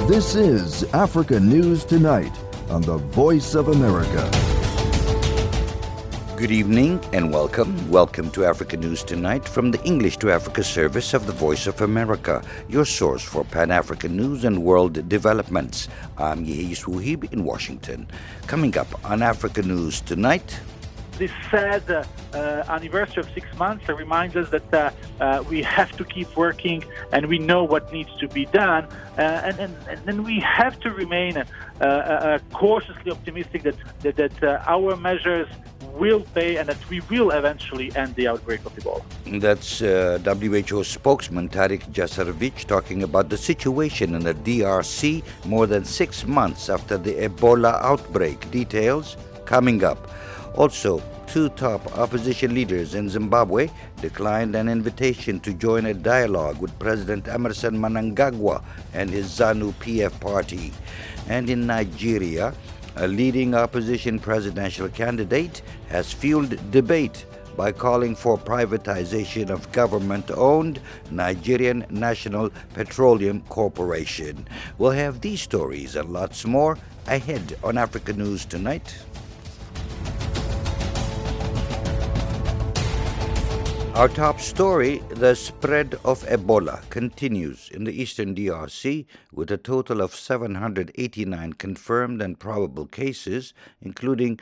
This is Africa News Tonight on the Voice of America. Good evening and welcome. Welcome to Africa News Tonight from the English to Africa service of the Voice of America, your source for Pan-African news and world developments. I'm Yehis Wuhib in Washington. Coming up on Africa News Tonight. This sad anniversary of 6 months reminds us that we have to keep working and we know what needs to be done. And we have to remain cautiously optimistic that our measures will pay and that we will eventually end the outbreak of Ebola. That's WHO spokesman Tarik Jasarevic talking about the situation in the DRC more than 6 months after the Ebola outbreak. Details coming up. Also, two top opposition leaders in Zimbabwe declined an invitation to join a dialogue with President Emmerson Mnangagwa and his ZANU-PF party. And in Nigeria, a leading opposition presidential candidate has fueled debate by calling for privatization of government-owned Nigerian National Petroleum Corporation. We'll have these stories and lots more ahead on Africa News Tonight. Our top story, the spread of Ebola continues in the eastern DRC with a total of 789 confirmed and probable cases, including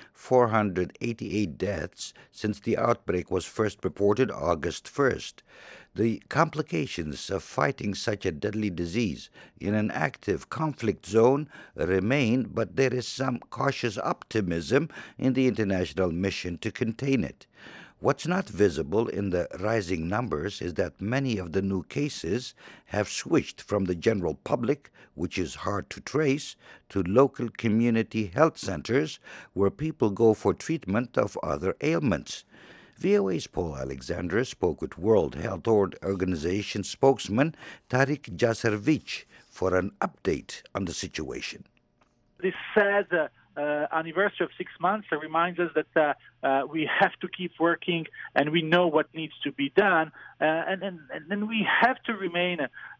488 deaths since the outbreak was first reported August 1st. The complications of fighting such a deadly disease in an active conflict zone remain, but there is some cautious optimism in the international mission to contain it. What's not visible in the rising numbers is that many of the new cases have switched from the general public, which is hard to trace, to local community health centers where people go for treatment of other ailments. VOA's Paul Alexander spoke with World Health Organization spokesman Tarik Jasarevic for an update on the situation. This sad anniversary of 6 months reminds us that we have to keep working and we know what needs to be done. And we have to remain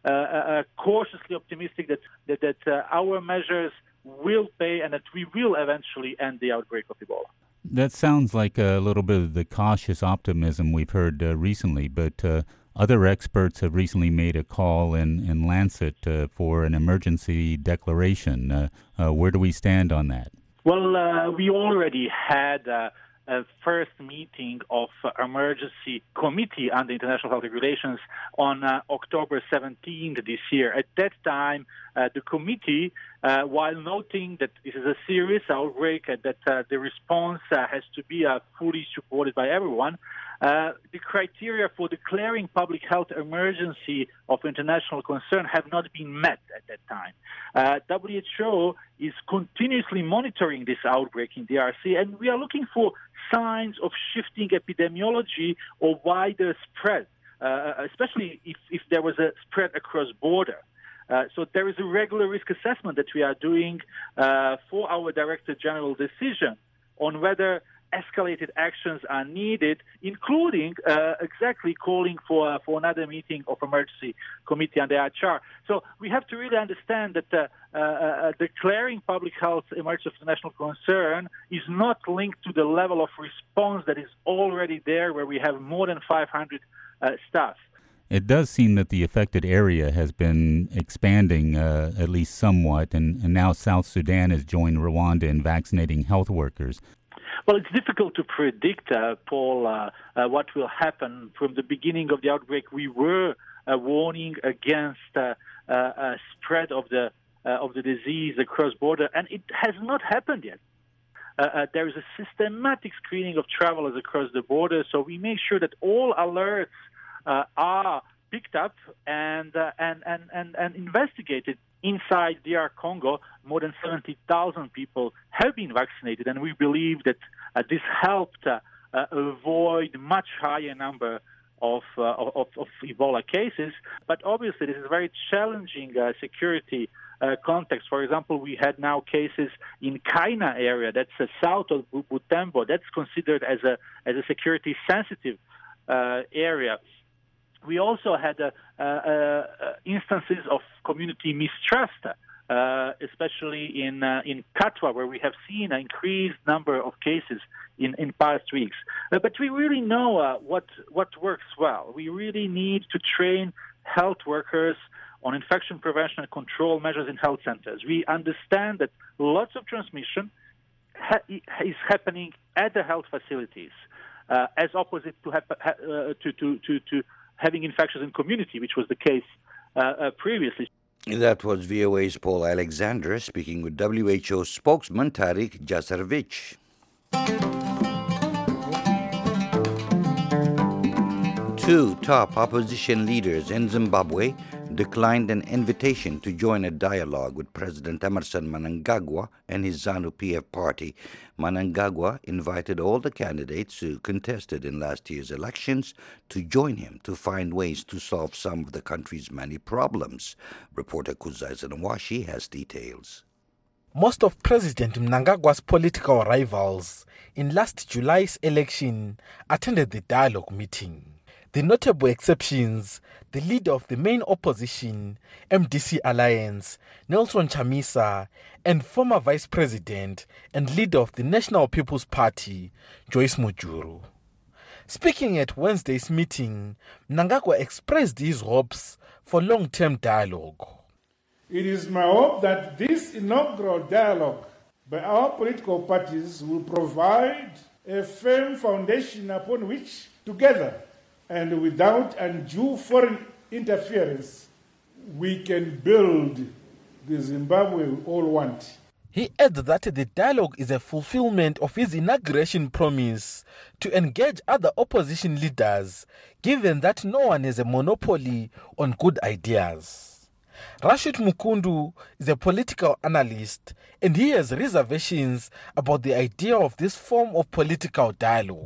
cautiously optimistic that our measures will pay and that we will eventually end the outbreak of Ebola. That sounds like a little bit of the cautious optimism we've heard recently, but other experts have recently made a call in Lancet for an emergency declaration. Where do we stand on that? Well, we already had a first meeting of emergency committee on the international health regulations on October 17th this year. At that time, the committee, while noting that this is a serious outbreak and that the response has to be fully supported by everyone, the criteria for declaring public health emergency of international concern have not been met at that time. WHO is continuously monitoring this outbreak in DRC, and we are looking for signs of shifting epidemiology or wider spread, especially if there was a spread across border. So there is a regular risk assessment that we are doing for our Director General decision on whether escalated actions are needed, including exactly calling for another meeting of emergency committee on the HR. So we have to really understand that declaring public health emergency of national concern is not linked to the level of response that is already there, where we have more than 500 staff. It does seem that the affected area has been expanding at least somewhat, and now South Sudan has joined Rwanda in vaccinating health workers. Well, it's difficult to predict, Paul, what will happen. From the beginning of the outbreak, we were warning against a spread of the disease across border, and it has not happened yet. There is a systematic screening of travelers across the border, so we make sure that all alerts are picked up and investigated. Inside DR Congo, more than 70,000 people have been vaccinated, and we believe that this helped avoid much higher number of Ebola cases. But obviously, this is a very challenging security context. For example, we had now cases in Kaina area, that's south of Butembo. That's considered as a security sensitive area. We also had instances of community mistrust especially in Katwa, where we have seen an increased number of cases in past weeks. But we really know what works well. We really need to train health workers on infection prevention and control measures in health centers. We understand that lots of transmission is happening at the health facilities, as opposite to having infections in community, which was the case previously. That was VOA's Paul Alexander speaking with WHO spokesman Tariq Jasarevic. Two top opposition leaders in Zimbabwe declined an invitation to join a dialogue with President Emmerson Mnangagwa and his ZANU-PF party. Mnangagwa invited all the candidates who contested in last year's elections to join him to find ways to solve some of the country's many problems. Reporter Kuzai Zanawashi has details. Most of President Mnangagwa's political rivals in last July's election attended the dialogue meeting. The notable exceptions, the leader of the main opposition, MDC Alliance, Nelson Chamisa, and former vice president and leader of the National People's Party, Joyce Mujuru. Speaking at Wednesday's meeting, Mnangagwa expressed his hopes for long-term dialogue. It is my hope that this inaugural dialogue by our political parties will provide a firm foundation upon which, together, and without undue foreign interference, we can build the Zimbabwe we all want. He added that the dialogue is a fulfillment of his inauguration promise to engage other opposition leaders, given that no one has a monopoly on good ideas. Rashid Mukundu is a political analyst, and he has reservations about the idea of this form of political dialogue.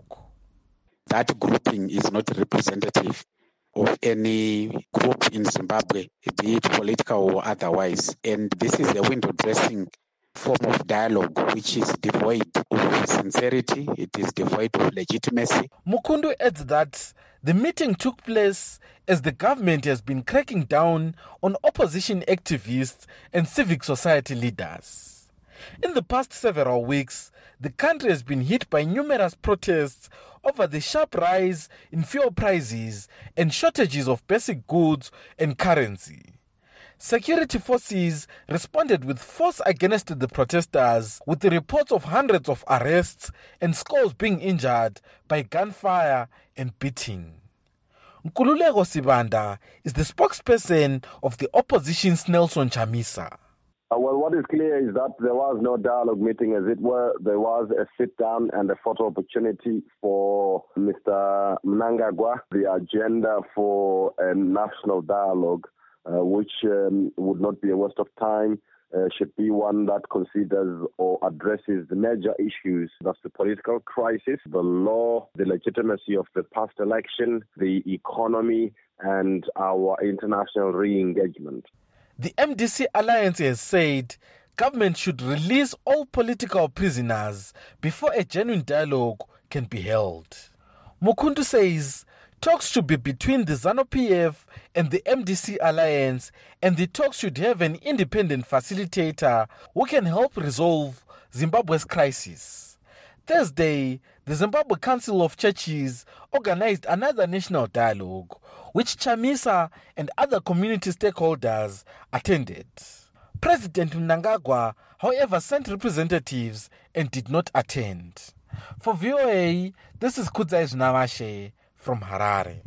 That grouping is not representative of any group in Zimbabwe, be it political or otherwise. And this is a window dressing form of dialogue which is devoid of sincerity, it is devoid of legitimacy. Mukundu adds that the meeting took place as the government has been cracking down on opposition activists and civic society leaders. In the past several weeks, the country has been hit by numerous protests over the sharp rise in fuel prices and shortages of basic goods and currency. Security forces responded with force against the protesters, with the reports of hundreds of arrests and scores being injured by gunfire and beating. Nkululeko Sibanda is the spokesperson of the opposition's Nelson Chamisa. Well, what is clear is that there was no dialogue meeting, as it were. There was a sit-down and a photo opportunity for Mr. Mnangagwa. The agenda for a national dialogue, which would not be a waste of time, should be one that considers or addresses the major issues. That's the political crisis, the law, the legitimacy of the past election, the economy, and our international re-engagement. The MDC Alliance has said government should release all political prisoners before a genuine dialogue can be held. Mukundu says talks should be between the ZANU-PF and the MDC Alliance, and the talks should have an independent facilitator who can help resolve Zimbabwe's crisis. Thursday, the Zimbabwe Council of Churches organized another national dialogue, which Chamisa and other community stakeholders attended. President Mnangagwa, however, sent representatives and did not attend. For VOA, this is Kudzai Zunawashe from Harare.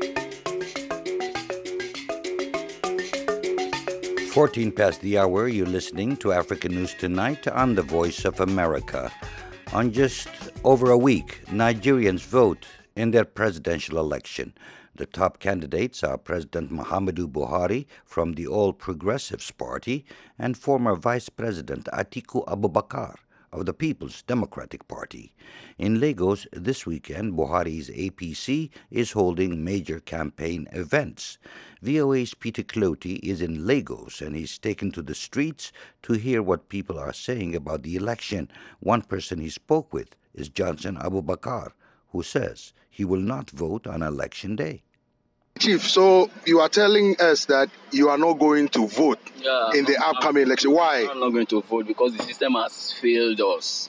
14 past the hour, you're listening to African News Tonight on the Voice of America. On just over a week, Nigerians vote in their presidential election. The top candidates are President Muhammadu Buhari from the All Progressives Party and former Vice President Atiku Abubakar of the People's Democratic Party. In Lagos this weekend, Buhari's APC is holding major campaign events. VOA's Peter Clotey is in Lagos and he's taken to the streets to hear what people are saying about the election. One person he spoke with is Johnson Abubakar, who says he will not vote on Election Day. Chief, so you are telling us that you are not going to vote in the upcoming election. Why? I'm not going to vote because the system has failed us.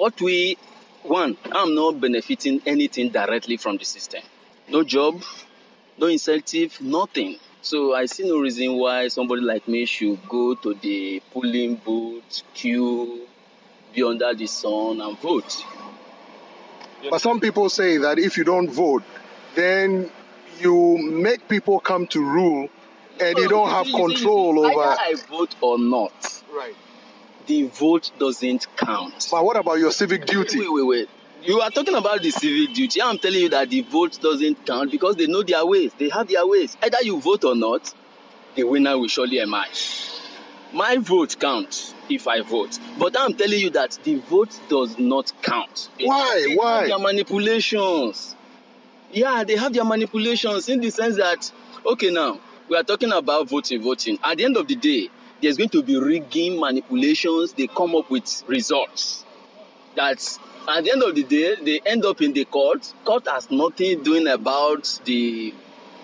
I'm not benefiting anything directly from the system. No job, no incentive, nothing. So I see no reason why somebody like me should go to the polling booth, queue, be under the sun and vote. But some people say that if you don't vote, then you make people come to rule and you don't have control over... Either I vote or not, right, the vote doesn't count. But what about your civic duty? Wait. You are talking about the civic duty. I'm telling you that the vote doesn't count because they know their ways. They have their ways. Either you vote or not, the winner will surely emerge. My vote counts if I vote. But I'm telling you that the vote does not count. Why? They have their manipulations. Yeah, they have their manipulations in the sense that, okay, now, we are talking about voting. At the end of the day, there's going to be rigging, manipulations. They come up with results that at the end of the day, they end up in the court. Court has nothing doing about the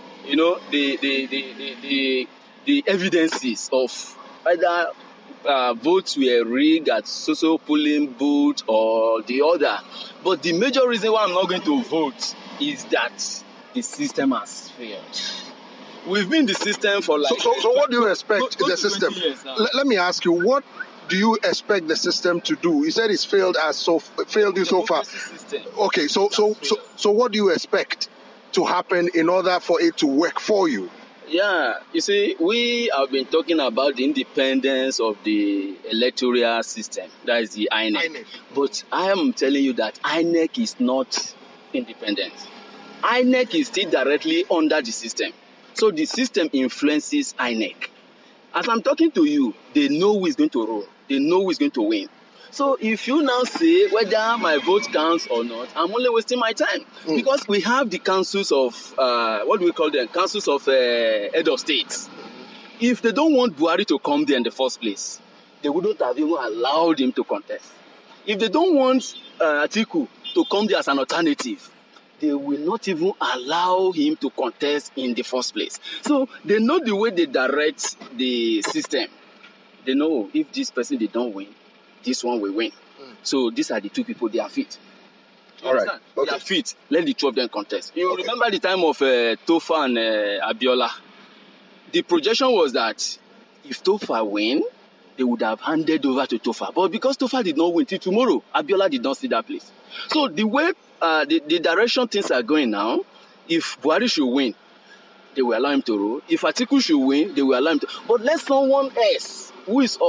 evidences of either votes were rigged at social polling booth or the other. But the major reason why I'm not going to vote is that the system has failed. We've been in the system for like... So what do you expect the system? Let me ask you, what do you expect the system to do? You said it's failed you so far. Okay, so what do you expect to happen in order for it to work for you? Yeah, you see, we have been talking about the independence of the electoral system. That is the INEC. But I am telling you that INEC is not independent. INEC is still directly under the system. So the system influences INEC. As I'm talking to you, they know who is going to rule. They know who is going to win. So if you now say whether my vote counts or not, I'm only wasting my time. Because we have the councils of, what do we call them? Councils of head of states. If they don't want Buhari to come there in the first place, they wouldn't have even allowed him to contest. If they don't want Atiku to come there as an alternative, they will not even allow him to contest in the first place. So they know the way they direct the system. They know if this person, they don't win, this one will win. So these are the two people, they are fit. All right. Okay. They are fit. Let the two of them contest. You remember the time of Tofa and Abiola? The projection was that if Tofa win, they would have handed over to Tofa. But because Tofa did not win till tomorrow, Abiola did not see that place. So the way the direction things are going now, if Buhari should win, they will allow him to rule. If Atiku should win, they will allow him to. But let someone else who is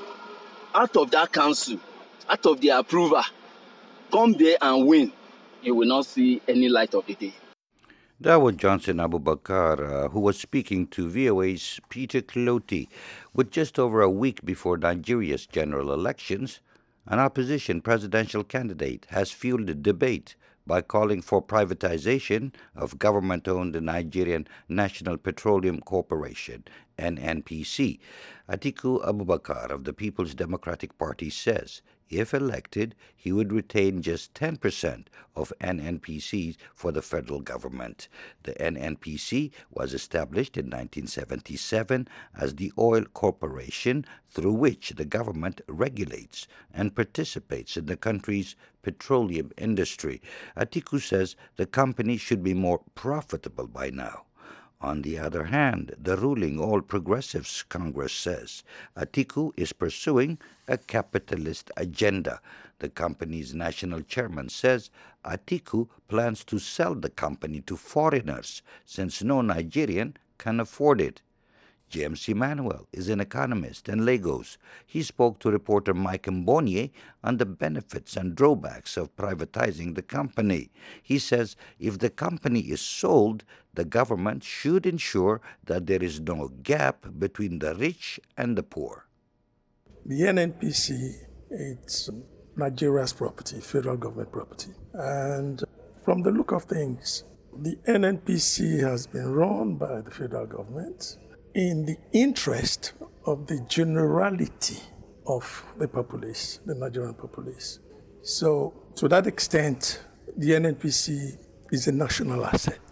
out of that council, out of the approval, come there and win. You will not see any light of the day. That was Johnson Abubakar, who was speaking to VOA's Peter Cloti. With just over a week before Nigeria's general elections, an opposition presidential candidate has fueled the debate by calling for privatization of government-owned Nigerian National Petroleum Corporation, NNPC. Atiku Abubakar of the People's Democratic Party says if elected, he would retain just 10% of NNPC for the federal government. The NNPC was established in 1977 as the oil corporation through which the government regulates and participates in the country's petroleum industry. Atiku says the company should be more profitable by now. On the other hand, the ruling All Progressives Congress says Atiku is pursuing a capitalist agenda. The company's national chairman says Atiku plans to sell the company to foreigners since no Nigerian can afford it. James Emmanuel is an economist in Lagos. He spoke to reporter Mike Mbonye on the benefits and drawbacks of privatizing the company. He says if the company is sold, the government should ensure that there is no gap between the rich and the poor. The NNPC, it's Nigeria's property, federal government property. And from the look of things, the NNPC has been run by the federal government in the interest of the generality of the populace, the Nigerian populace. So, to that extent, the NNPC is a national asset.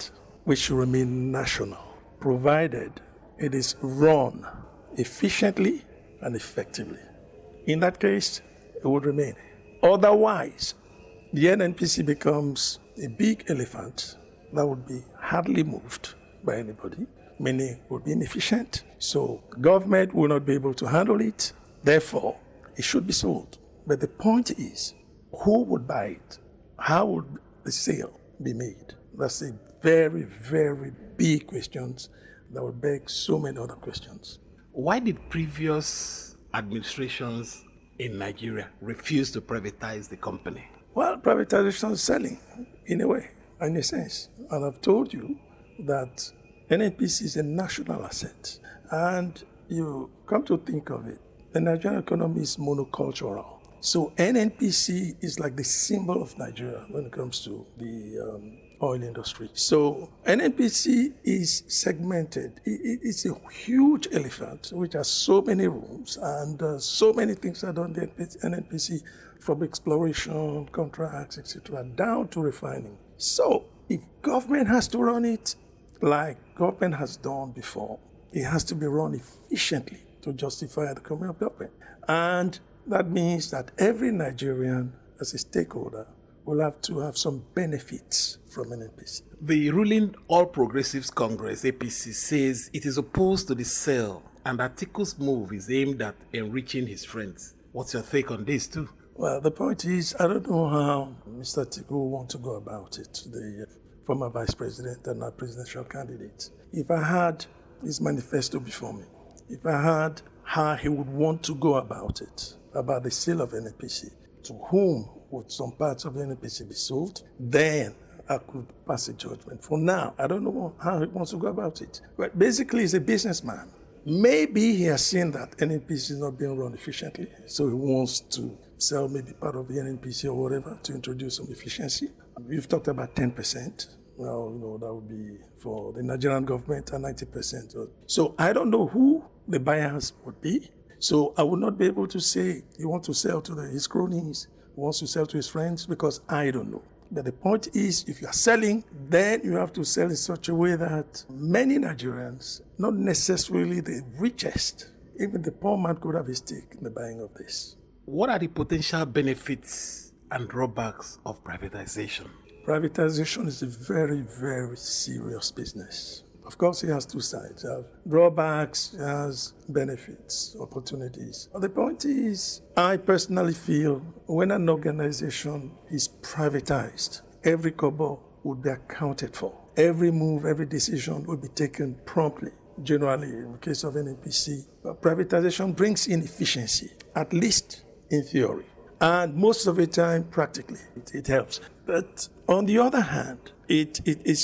which should remain national, provided it is run efficiently and effectively. In that case, it would remain. Otherwise, the NNPC becomes a big elephant that would be hardly moved by anybody, meaning it would be inefficient. So government will not be able to handle it. Therefore, it should be sold. But the point is, who would buy it? How would the sale be made? That's a very, very big question that would beg so many other questions. Why did previous administrations in Nigeria refuse to privatize the company? Well, privatization is selling, in a way, in a sense. And I've told you that NNPC is a national asset. And you come to think of it, the Nigerian economy is monocultural. So NNPC is like the symbol of Nigeria when it comes to the oil industry. So NNPC is segmented. It's a huge elephant which has so many rooms and so many things are done in NNPC, from exploration, contracts, etc., down to refining. So if government has to run it like government has done before, it has to be run efficiently to justify the coming of government. And that means that every Nigerian, as a stakeholder, will have to have some benefits from NNPC. The ruling All Progressives Congress, APC, says it is opposed to the sale, and Atiku's move is aimed at enriching his friends. What's your take on this too? Well, the point is, I don't know how Mr. Atiku will want to go about it, the former vice president and now presidential candidate. If I had his manifesto before me, if I had how he would want to go about it, about the sale of NNPC, to whom would some parts of the NNPC be sold, then I could pass a judgment. For now, I don't know how he wants to go about it. But basically, he's a businessman. Maybe he has seen that NNPC is not being run efficiently, so he wants to sell maybe part of the NNPC or whatever to introduce some efficiency. We've talked about 10%. Well, that would be for the Nigerian government and 90%. So I don't know who the buyers would be. So I would not be able to say he wants to sell to his cronies, he wants to sell to his friends, because I don't know. But the point is, if you are selling, then you have to sell in such a way that many Nigerians, not necessarily the richest, even the poor man could have a stake in the buying of this. What are the potential benefits and drawbacks of privatization? Privatization is a very, very serious business. Of course, it has two sides. It has drawbacks, it has benefits, opportunities. But the point is, I personally feel when an organization is privatized, every kobo would be accounted for. Every move, every decision will be taken promptly. Generally, in the case of NNPC, privatization brings in efficiency, at least in theory. And most of the time, practically, it helps. But on the other hand, it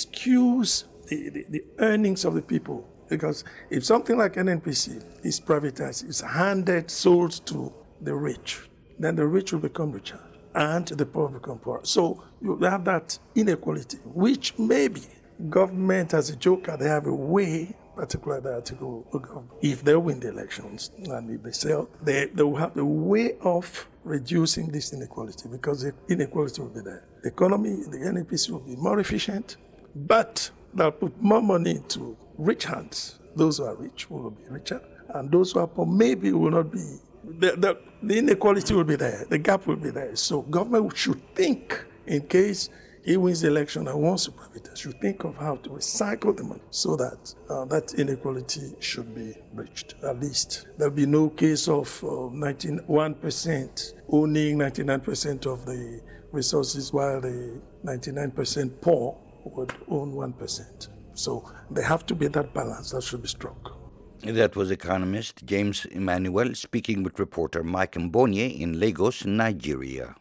skews the earnings of the people, because if something like NNPC is privatized, it's sold to the rich, then the rich will become richer and the poor become poorer. So you have that inequality, which maybe government as a joker, they have a way, particularly the article, if they win the elections and if they sell, they will have a way of reducing this inequality, because the inequality will be there. The economy, the NNPC will be more efficient, but they'll put more money into rich hands. Those who are rich will be richer, and those who are poor maybe will not be. The inequality will be there, the gap will be there. So government should think, in case he wins the election and wants to privatize, should think of how to recycle the money so that that inequality should be bridged. At least there'll be no case of 1% owning 99% of the resources while the 99% poor would own 1%. So there have to be that balance that should be struck. That was economist James Emmanuel speaking with reporter Mike Mbonye in Lagos, Nigeria.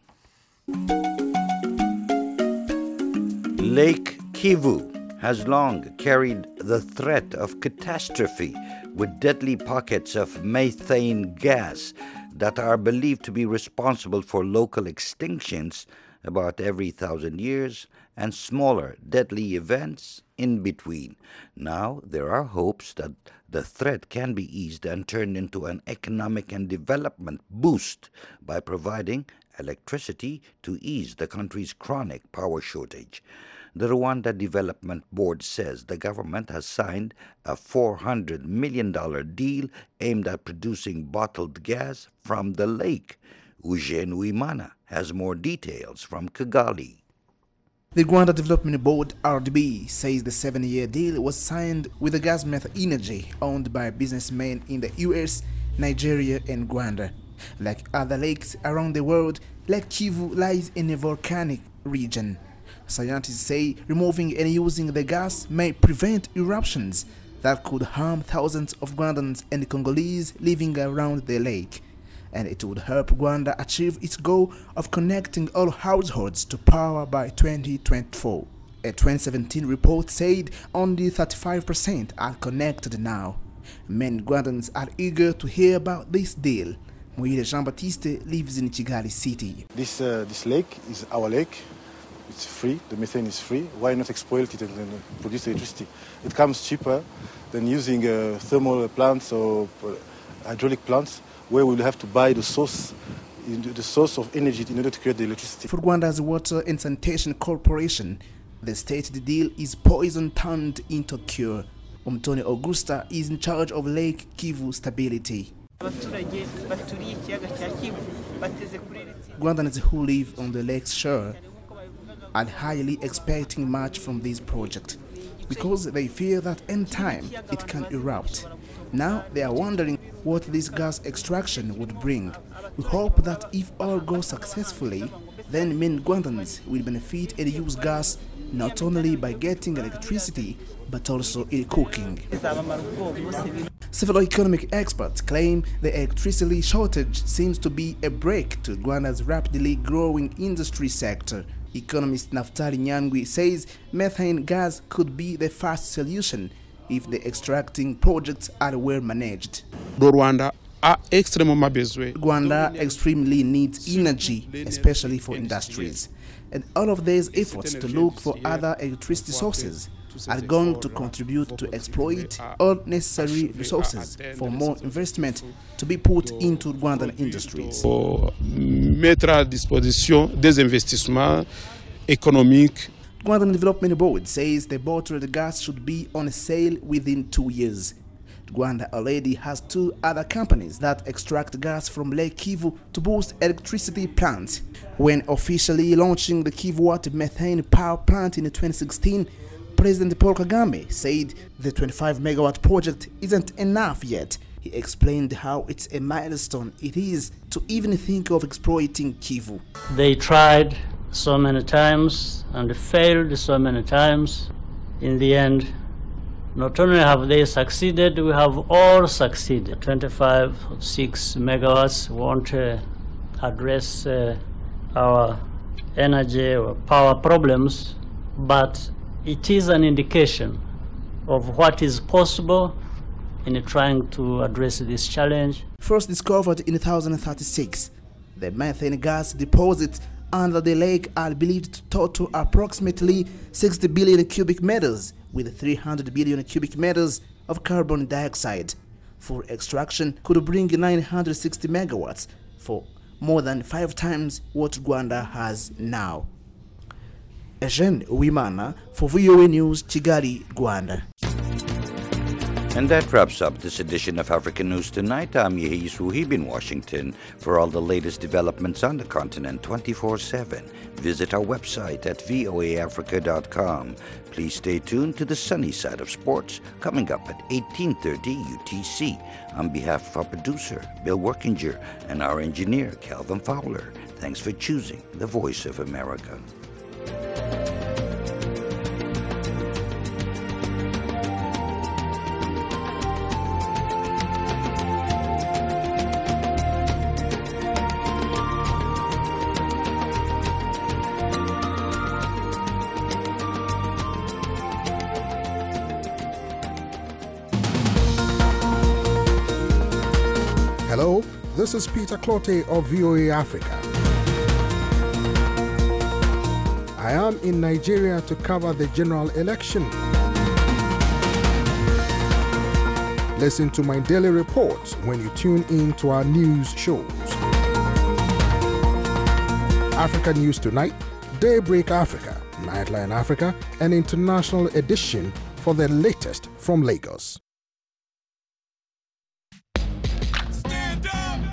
Lake Kivu has long carried the threat of catastrophe with deadly pockets of methane gas that are believed to be responsible for local extinctions about every 1,000 years and smaller deadly events in between. Now there are hopes that the threat can be eased and turned into an economic and development boost by providing electricity to ease the country's chronic power shortage. the Rwanda Development Board says the government has signed a $400 million deal aimed at producing bottled gas from the lake. Eugene Uwimana has more details from Kigali. The Rwanda Development Board, RDB, says the 7-year deal was signed with the Gasmeth Energy, owned by businessmen in the US, Nigeria, and Rwanda. Like other lakes around the world, Lake Kivu lies in a volcanic region. Scientists say removing and using the gas may prevent eruptions that could harm thousands of Rwandans and Congolese living around the lake. And it would help Rwanda achieve its goal of connecting all households to power by 2024. A 2017 report said only 35% are connected now. Many Rwandans are eager to hear about this deal. Moile Jean-Baptiste lives in Kigali City. This lake is our lake. It's free. The methane is free. Why not exploit it and produce electricity? It comes cheaper than using thermal plants or hydraulic plants, where we'll have to buy the source of energy in order to create the electricity. For Rwanda's Water and Sanitation Corporation, the stated deal is poison turned into cure. Umtoni Augusta is in charge of Lake Kivu stability. Rwandans who live on the lake's shore are highly expecting much from this project because they fear that any time it can erupt. Now they are wondering what this gas extraction would bring. We hope that if all goes successfully, then many Rwandans will benefit and use gas not only by getting electricity but also in cooking. Several economic experts claim the electricity shortage seems to be a break to Rwanda's rapidly growing industry sector. Economist Naftali Nyangwi says methane gas could be the first solution if the extracting projects are well managed. Rwanda extremely needs energy, especially for industries. And all of these efforts to look for other electricity sources are going to contribute to exploit all necessary resources for more investment to be put into Rwandan industries. Mettre à disposition des investissements économiques. Rwandan Development Board says the bottled gas should be on sale within 2 years. Rwanda already has 2 other companies that extract gas from Lake Kivu to boost electricity plants. When officially launching the Kivu Water Methane Power Plant in 2016, President Paul Kagame said the 25-megawatt project isn't enough yet. He explained how it's a milestone it is to even think of exploiting Kivu. They tried so many times and failed so many times. In the end, not only have they succeeded, we have all succeeded. 25-6 megawatts won't address our energy or power problems, but it is an indication of what is possible in trying to address this challenge. First discovered in 2036, the methane gas deposits under the lake are believed to total approximately 60 billion cubic meters, with 300 billion cubic meters of carbon dioxide. Full extraction could bring 960 megawatts, for more than 5 times what Rwanda has now. Eugene Uwimana for VOA News, Kigali, Rwanda. And that wraps up this edition of African News Tonight. I'm Yehi Suhib in Washington. For all the latest developments on the continent 24/7, visit our website at voaafrica.com. Please stay tuned to the sunny side of sports, coming up at 18:30 UTC. On behalf of our producer, Bill Workinger, and our engineer, Calvin Fowler, thanks for choosing the Voice of America. Hello, this is Peter Clote of VOA Africa. I am in Nigeria to cover the general election. Listen to my daily reports when you tune in to our news shows. Africa News Tonight, Daybreak Africa, Nightline Africa, an international edition for the latest from Lagos.